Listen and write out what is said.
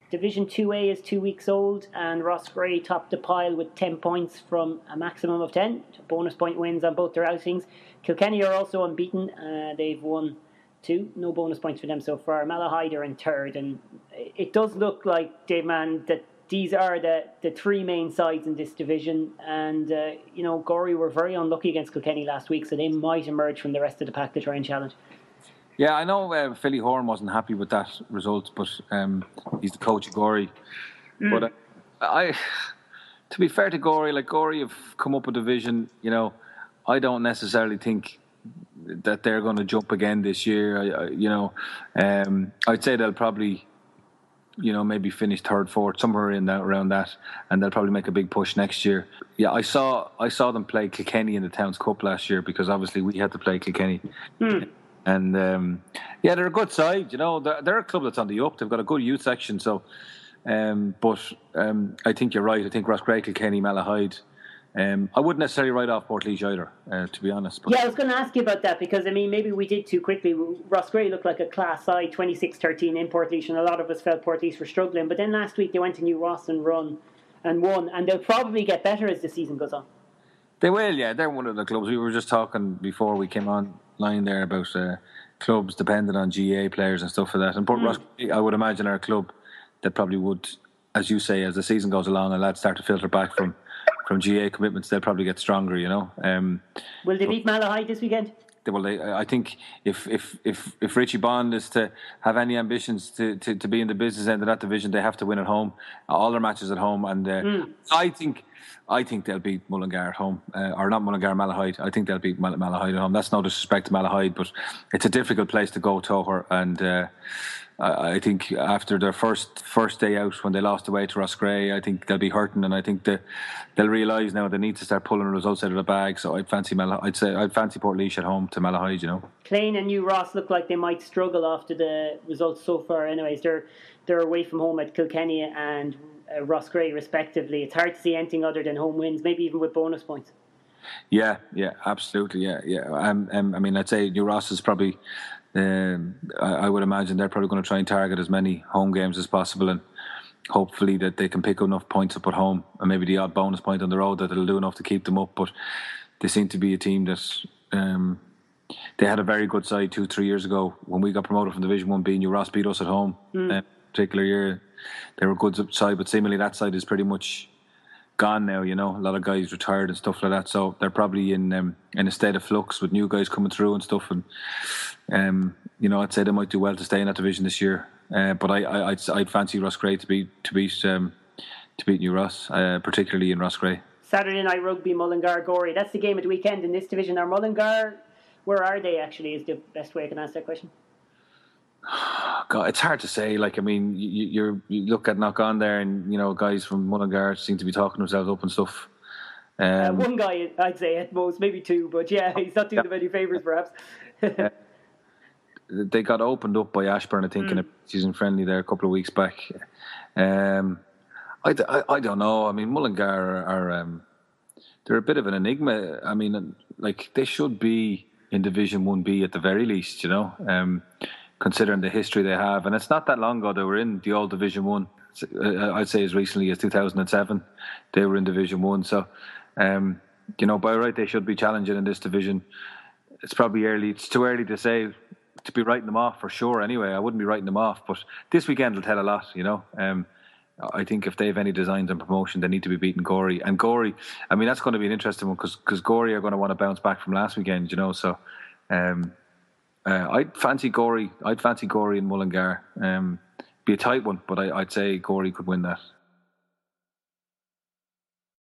Division 2A is 2 weeks old, and Roscrea topped the pile with 10 points from a maximum of 10. Bonus point wins on both their outings. Kilkenny are also unbeaten. They've won 2. No bonus points for them so far. Malahide are in third, and it does look like, Dave Mann, that these are the 3 main sides in this division. And, Gorey were very unlucky against Kilkenny last week, so they might emerge from the rest of the pack to try and challenge. Yeah, I know Philly Horn wasn't happy with that result, but he's the coach of Gorey. But to be fair to Gorey, like Gorey have come up a division, I don't necessarily think that they're going to jump again this year. I'd say they'll probably, maybe finish third, fourth, somewhere in that around that, and they'll probably make a big push next year. Yeah, I saw them play Kilkenny in the Towns Cup last year because obviously we had to play Kilkenny. And they're a good side. They're a club that's on the up. They've got a good youth section. So, but I think you're right. I think Roscrea, Kilkenny, Malahide. I wouldn't necessarily write off Portlaoise either, to be honest. But. Yeah, I was going to ask you about that because maybe we did too quickly. Roscrea looked like a class side, 26-13 in Portlaoise, and a lot of us felt Portlaoise were struggling. But then last week they went to New Ross and won, and they'll probably get better as the season goes on. They will, yeah. They're one of the clubs. We were just talking before we came online there about clubs dependent on GA players and stuff like that. And Port Roscrea, I would imagine, are a club that probably would, as you say, as the season goes along and lads start to filter back from GA commitments, they'll probably get stronger, Will they beat Malahide this weekend? I think if Richie Bond is to have any ambitions to be in the business end of that division, they have to win at home, all their matches at home. And I think they'll beat Mullingar at home, or not Mullingar, Malahide. I think they'll beat Malahide at home. That's no disrespect to Malahide, but it's a difficult place to go, Toher. And I think after their first day out when they lost away to Roscrea, I think they'll be hurting, and I think they'll realise now they need to start pulling results out of the bag. So I'd fancy Portlaoise at home to Malahide. Clane and New Ross look like they might struggle after the results so far. Anyways, they're away from home at Kilkenny and Roscrea respectively. It's hard to see anything other than home wins, maybe even with bonus points. Yeah, absolutely, yeah. I'd say New Ross is probably. I would imagine they're probably going to try and target as many home games as possible, and hopefully that they can pick enough points up at home, and maybe the odd bonus point on the road that it'll do enough to keep them up. But they seem to be a team that they had a very good side 2-3 years ago when we got promoted from Division 1B. New Ross beat us at home. Particular year, they were a good side, but seemingly that side is pretty much gone now. A lot of guys retired and stuff like that, so they're probably in a state of flux with new guys coming through and stuff. And I'd say they might do well to stay in that division this year. But I'd fancy Roscrea to beat New Ross, particularly in Roscrea. Saturday night rugby, Mullingar Gorey. That's the game of the weekend in this division. Are Mullingar, where are they actually? Is the best way I can answer that question. God, it's hard to say. You look at Knock On there, and guys from Mullingar seem to be talking themselves up and stuff. One guy, I'd say at most, maybe 2, but yeah, he's not doing them any favours, perhaps. They got opened up by Ashburn, I think, in a season friendly there a couple of weeks back. I don't know. Mullingar are they're a bit of an enigma. They should be in Division 1B at the very least, considering the history they have. And it's not that long ago they were in the old Division 1. I'd say as recently as 2007 they were in Division 1. So, by right they should be challenging in this division. It's probably early. It's too early to say, to be writing them off for sure anyway. I wouldn't be writing them off, but this weekend will tell a lot, I think if they have any designs on promotion, they need to be beating Gorey. And Gorey, that's going to be an interesting one because Gorey are going to want to bounce back from last weekend, so I'd fancy Gorey and Mullingar. Be a tight one, but I'd say Gorey could win that.